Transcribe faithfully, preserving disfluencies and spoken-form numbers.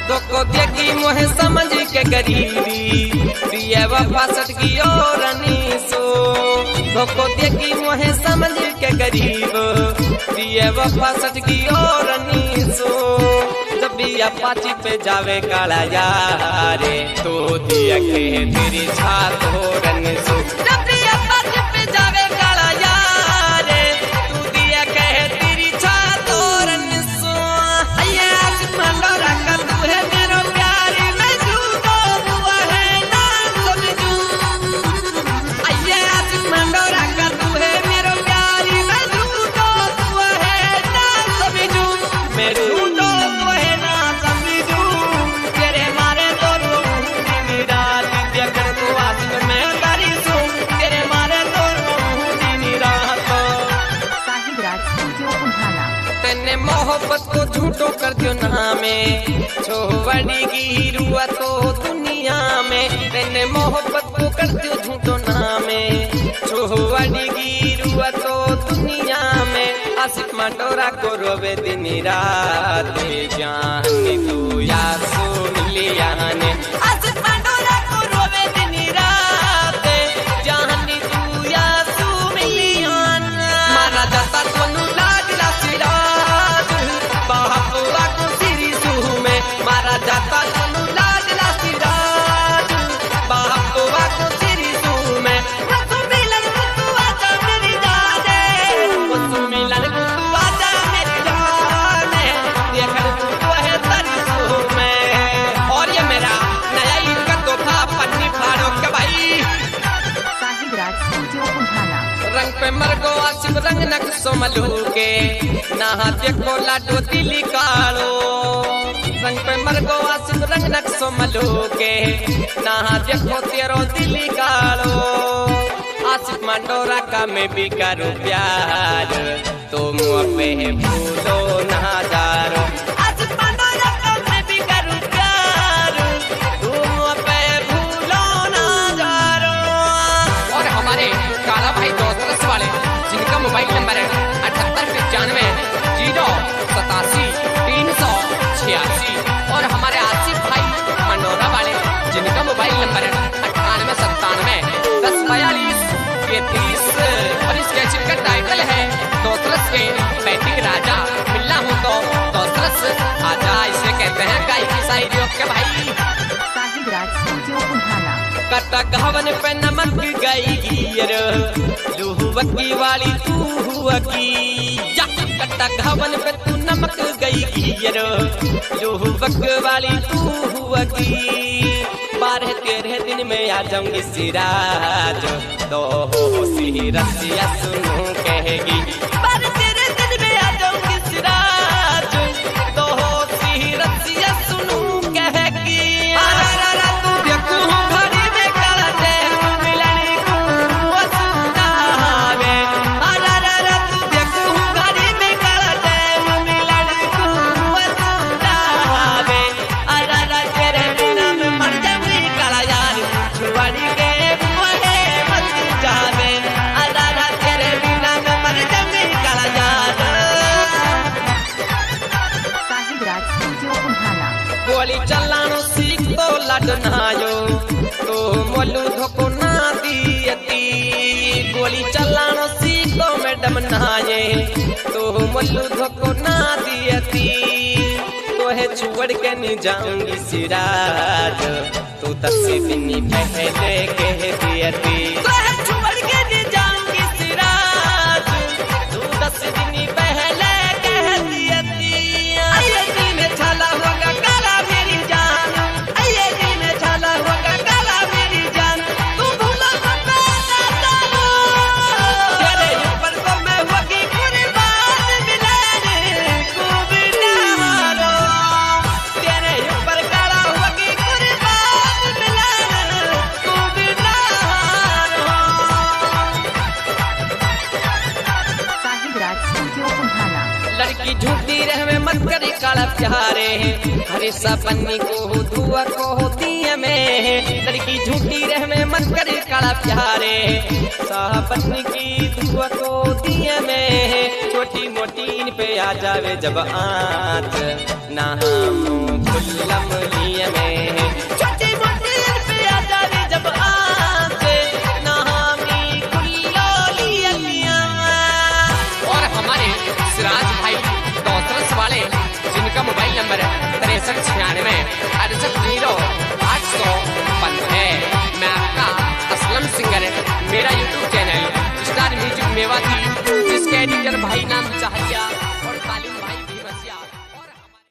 धोखो देगी मोहे समझ के गरीबी दिए वफा सटकी और अनीसो धोखो देगी मोहे समझ के गरीब दिए वफा सटकी और अनीसो जब भी अपाची पे जावे काला यारे तो दिया के तेरी छात हो रनीसो जब भी अपाची पे जावे काला यारे तू दिया के तेरी छात हो रनीसो ये आसमान रखा तू है मेरो प्यारी मैं झूठो हुआ है ना समझू ये आसमान रखा तू है मेरो प्यारी मैं झूठो हुआ है ना समझू मैं झूठो हुआ है ना समझू तेरे मारे तो रूह रात दिया कर तू आसमान में तारी सो तेरे मारे तो रूह रात साहिब राज स्टूडियो उन्हाना तेने मोहब्बत को झूठो कर दियो ना में छोवड़ी की रुआ तो दुनिया में तेने मोहब्बत को कर दियो झूठो ना में छोवड़ी की रुआ तो दुनिया में आसिफ मंडोरा को रोवे दिन रात जाने तू या सुन लिया ने आसिफ मंडोरा को रोवे दिन रात जाने तू या सुन लिया मारा जाता तनु लाडला सिराज बाहुआ को सिरी सुह में मारा जाता तनु लाडला सिराज बाहुआ को सिरी सुह में रसू मिलन को तू आजा मेरी जाने रसू मिलन को तू आजा मेरी जाने देखर तू है तारी सुह में और ये मेरा नया ईद का तोहफा पन्नी फाड़ो के भाई साहिब राज स्टूडियो उन्हाना रंग पे मरगो आसिफ रंग नक्सो मलू के नहा देखो लाडो दिली कालो रंग पे मरगो आसिफ रंग नक्सो मलू के नहा देखो तेरो दिली कालो आसिफ मंडोरा का मैं भी करूं प्यार तुम पे भूलो ना जारो आसिफ मंडोरा का मैं भी करूं प्यार तुम पे भूलो ना जारो और हमारे काला भाई दोस्त वाले जिनका मोबाइल नंबर है अठहत्तर पचानवे जीरो सतासी तीन सौ छियासी और हमारे आसिफ भाई मंडोरा वाले जिनका मोबाइल नंबर है अट्ठानवे सत्तानवे दस बयालीस तैतीस और इस कैसेट का टाइटल है दोस्तरस के बैटिंग राजा मिलना हो तो दोस्तरस आजा इसे कहते हैं गायकी शायरियों के भाई साहिब राज स्टूडियो उन्हाना कटा घवन पे नमक गई गियर लूहवकी वाली तू हुवकी या कटा घवन पे तू नमक गई गियर लूहवक वाली तू हुवकी बारह तेरह दिन में आ जाऊंगी सिराज तो हो सी रसिया सुनू कहेगी बारह तेरह दिन में आ जाऊंगी सिराज तो हो सी रसिया सुनू कहेगी तू देखू घड़ी में काला दे मिलने को वसुतावे तू देखू घड़ी में काला दे मिलने को वसुतावे तेरे बिना में मर जाऊंगी काला यार छुवाड़ी के मोहे मत जावे तेरे बिना में मर जाऊंगी काला यार साहिब राज स्टूडियो उन्हाना गोली चलानो सीख तो लड़नायो तो मोलू धोको ना दियती गोली चलानो सीख तो मैडम नाये तो मोलू धोको ना दियती तो है छुड़ के नहीं जाऊंगी सिराज तू दस दिन पहले कह दियती तो है छुड़ के नहीं जाऊंगी सिराज तू दस दिन पहले कह दियती आये दिन छला होगा काला मेरी जान आये दिन छला होगा काला मेरी जान तू भूलो मत ना जानो तेरे ऊपर को मैं होगी कुर्बान मिलाने को भी ना तेरे ऊपर काला होगी कुर्बान मिलाने को भी ना साहिब राज स्टूडियो उन्हाना लड़की झूठी रहवे मत करे काला प्यारे हरे सपनी को धुआ को होती है में लड़की झूठी रहवे मत करे काला प्यारे सपनी की धुआ को होती है में छोटी मोटी इन पे आ जावे जब आँच ना हम मुस्लिम लिए में छोटी मोटी पे आ जावे जब आसे नहामी कुल्लो लिया। और हमारे सिराज भाई दौसरस वाले जिनका मोबाइल नंबर है तिरसठ छियानवे अड़सठ जीरो आठ सौ पंद्रह है। मैं आपका असलम सिंगर है, मेरा YouTube channel Star Music Mewati जिसके एडिटर भाई ना